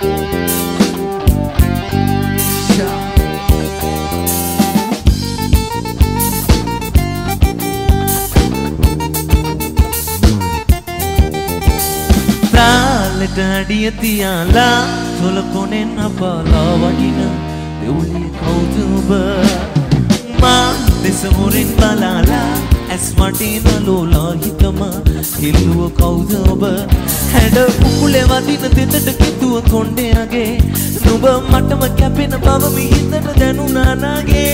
Daddy tiala tol konen apala wadina deuli kautuba ma desamurin balala as martina lola hitama hilluwa kautuba hada ukule wadina tedata kituwa konde age nuba matama kapena baba mi hitata danuna nage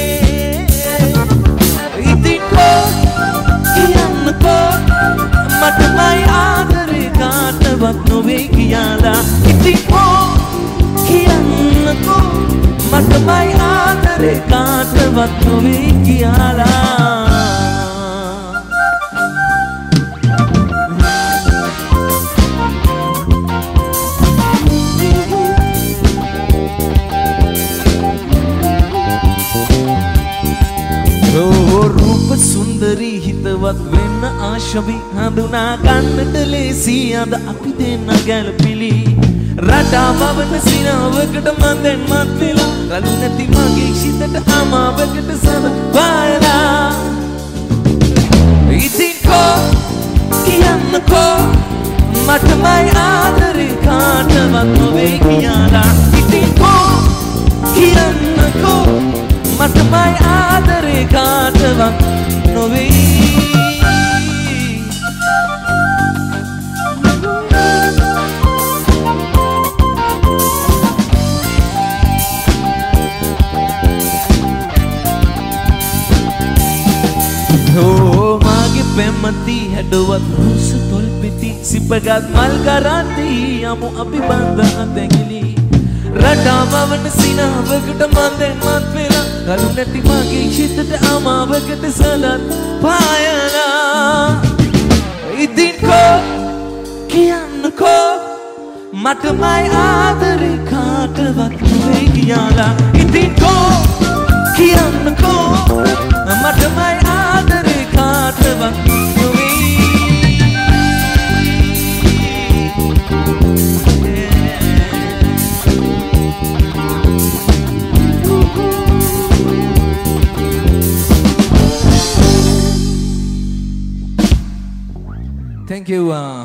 itiko kiyanko matamai aadare kaatavat nove kiyala itiko kiyanko matamai aadare kaatavat nove kiyala सुंदरी हितवत वेन्न आशवी हंदुना गन्नट लेसी अद අපි දෙන්න ගැළපිලි රටා වවන සිනාවකට මන්දෙන් මත් වෙලා කලු නැති මගේ ශිතට අමාවකට සම පායලා ඉතින්කෝ කියන්නකෝ මටමයි ආදරේ කාටවත් නොවේ කියලා ඉතින්කෝ කියන්නකෝ මටමයි ආදරේ කාටවත් නොවේ මාගේ පෙම්මති හැඩවත් රුස තොල් පිටි සිපගත් මල් කරන්ති යමු අපි බන්ධන දෙගිලි රටාවවන සිනාවකට මන්දෙන් මත් වෙලා කලු නැති මගේ ශිතට අමාවකට සලත් පායලා ඉතින්කෝ කියන්නකෝ මටමයි ආදරේ කාටවත් නොවේ කියලා ඉතින්කෝ කියන්නකෝ මටමයි ආදරේ කාටවත් නොවේ Thank you.